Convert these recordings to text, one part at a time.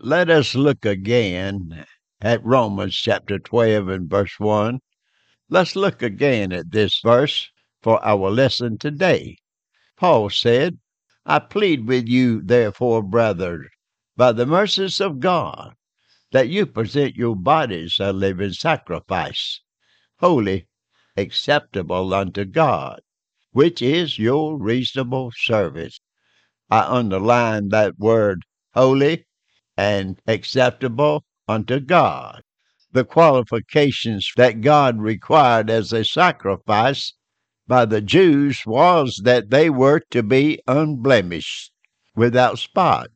Let us look again at Romans chapter 12 and verse 1. Let's look again at this verse for our lesson today. Paul said, I plead with you, therefore, brothers, by the mercies of God, that you present your bodies a living sacrifice, holy, acceptable unto God, which is your reasonable service. I underline that word holy and acceptable unto God. The qualifications that God required as a sacrifice by the Jews was that they were to be unblemished, without spot.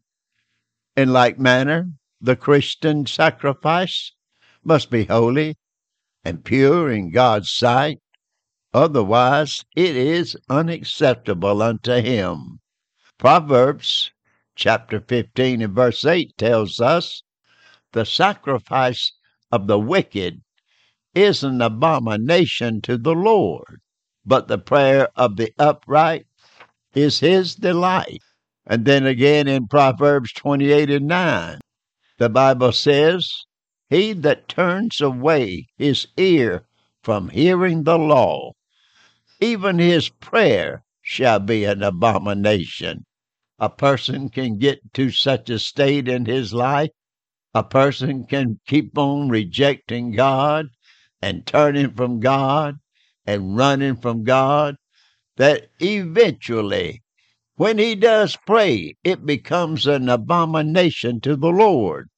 In like manner, the Christian sacrifice must be holy and pure in God's sight, otherwise it is unacceptable unto him. Proverbs chapter 15 and verse 8 tells us, the sacrifice of the wicked is an abomination to the Lord, but the prayer of the upright is his delight. And then again in Proverbs 28 and 9, the Bible says, he that turns away his ear from hearing the law, even his prayer shall be an abomination. A person can get to such a state in his life. A person can keep on rejecting God and turning from God and running from God, that eventually, when he does pray, it becomes an abomination to the Lord.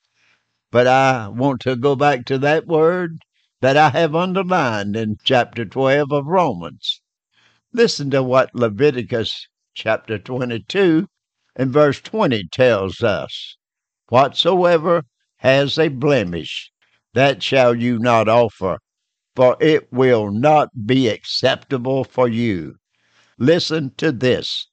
But I want to go back to that word that I have underlined in chapter 12 of Romans. Listen to what Leviticus chapter 22 and verse 20 tells us. Whatsoever has a blemish, that shall you not offer, for it will not be acceptable for you. Listen to this.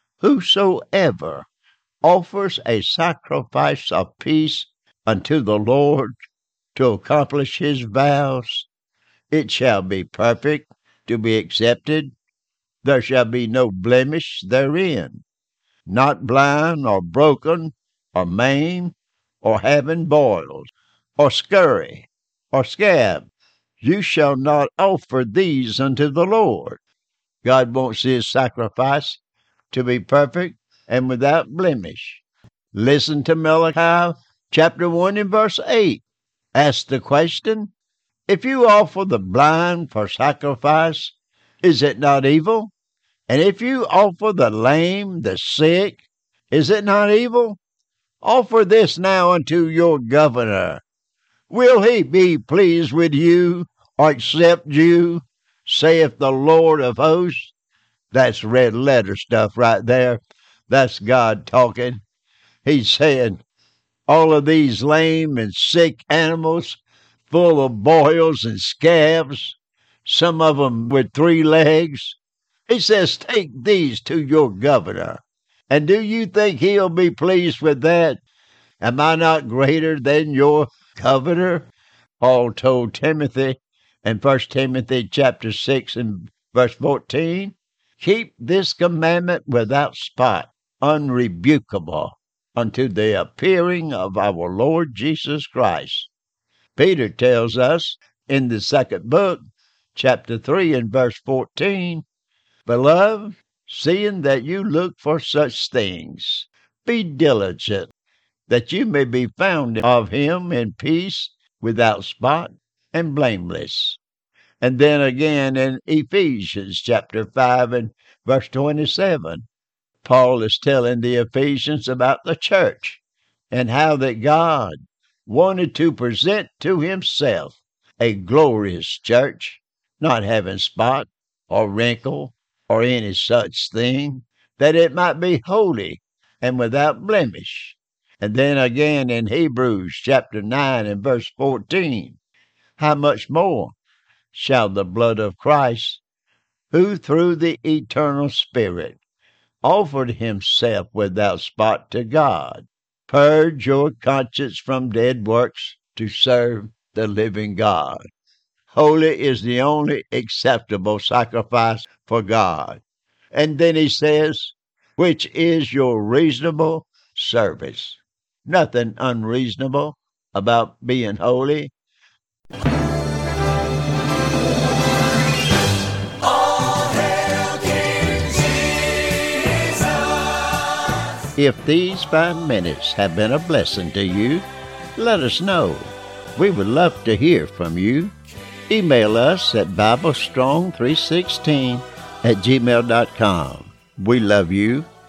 Whosoever offers a sacrifice of peace unto the Lord to accomplish his vows, it shall be perfect, to be accepted. There shall be no blemish therein, not blind or broken or maimed or having boils or scurry or scab. You shall not offer these unto the Lord. God wants his sacrifice to be perfect and without blemish. Listen to Malachi chapter 1 and verse 8. Ask the question, if you offer the blind for sacrifice, is it not evil? And if you offer the lame, the sick, is it not evil? Offer this now unto your governor. Will he be pleased with you or accept you, saith the Lord of hosts? That's red letter stuff right there. That's God talking. He's saying, all of these lame and sick animals, full of boils and scabs, some of them with 3 legs, he says, take these to your governor. And do you think he'll be pleased with that? Am I not greater than your governor? Paul told Timothy in 1 Timothy chapter 6 and verse 14, keep this commandment without spot, unrebukable, unto the appearing of our Lord Jesus Christ. Peter tells us in the second book, chapter 3 and verse 14, beloved, seeing that you look for such things, be diligent, that you may be found of him in peace, without spot, and blameless. And then again in Ephesians chapter 5 and verse 27, Paul is telling the Ephesians about the church and how that God wanted to present to himself a glorious church, not having spot or wrinkle or any such thing, that it might be holy and without blemish. And then again in Hebrews chapter 9 and verse 14, how much more shall the blood of Christ, who through the eternal Spirit offered himself without spot to God, purge your conscience from dead works to serve the living God. Holy is the only acceptable sacrifice for God. And then he says, which is your reasonable service. nothing unreasonable about being holy. If these 5 minutes have been a blessing to you, let us know. We would love to hear from you. Email us at BibleStrong316@gmail.com. We love you.